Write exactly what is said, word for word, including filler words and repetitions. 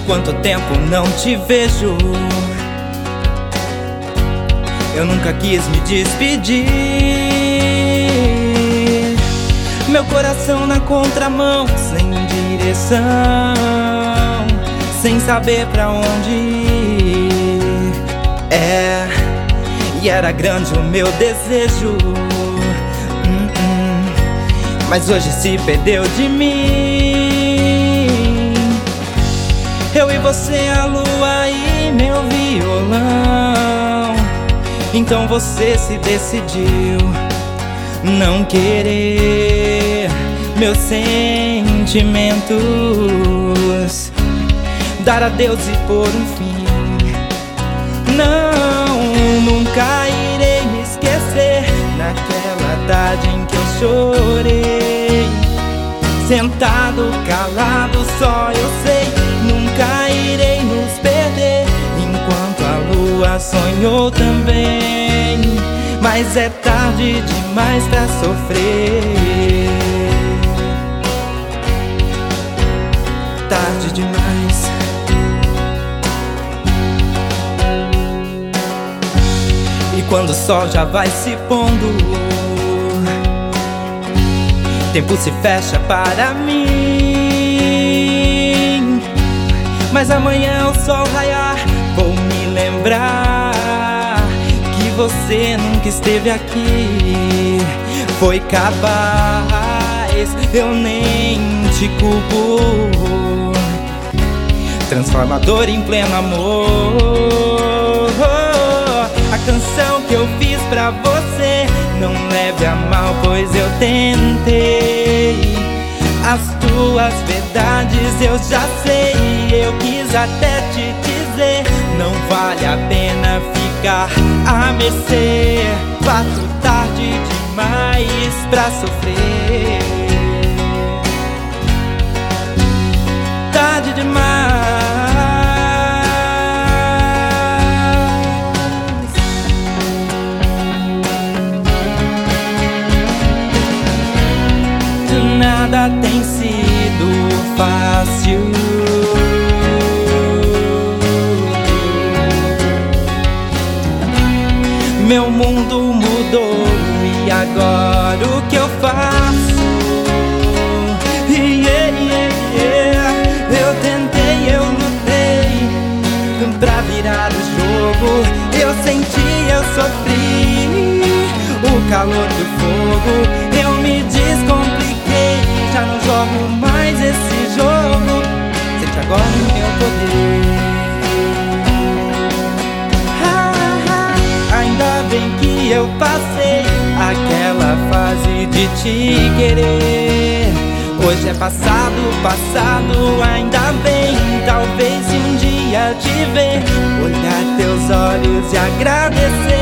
Quanto tempo não te vejo, eu nunca quis me despedir. Meu coração na contramão, sem direção, sem saber pra onde ir. É, e era grande o meu desejo, hum, hum, mas hoje se perdeu de mim. Eu e você, a lua e meu violão. Então você se decidiu não querer meus sentimentos, dar adeus e pôr um fim. Não, nunca irei me esquecer naquela tarde em que eu chorei, sentado, calado, só eu sei. Nunca irei nos perder, enquanto a lua sonhou também. Mas é tarde demais pra sofrer, tarde demais. E quando o sol já vai se pondo, tempo se fecha para mim. Mas amanhã o sol raiar, vou me lembrar que você nunca esteve aqui. Foi capaz, eu nem te culpo. Transformador em pleno amor. A canção que eu fiz pra você, não leve a mal, pois eu tentei. As tuas verdades eu já sei, eu quis até te dizer, não vale a pena ficar a mercê. Fato tarde demais pra sofrer, tarde demais. Nada tem sido fácil. Meu mundo mudou e agora o que eu faço? Yeah, yeah, yeah. Eu tentei, eu lutei pra virar o jogo. Eu senti, eu sofri o calor do fogo. Eu me descompliquei, já não jogo mais esse jogo. Sente agora o meu poder. Ainda bem que eu passei aquela fase de te querer. Hoje é passado, passado, ainda bem. Talvez se um dia te ver, olhar teus olhos e agradecer.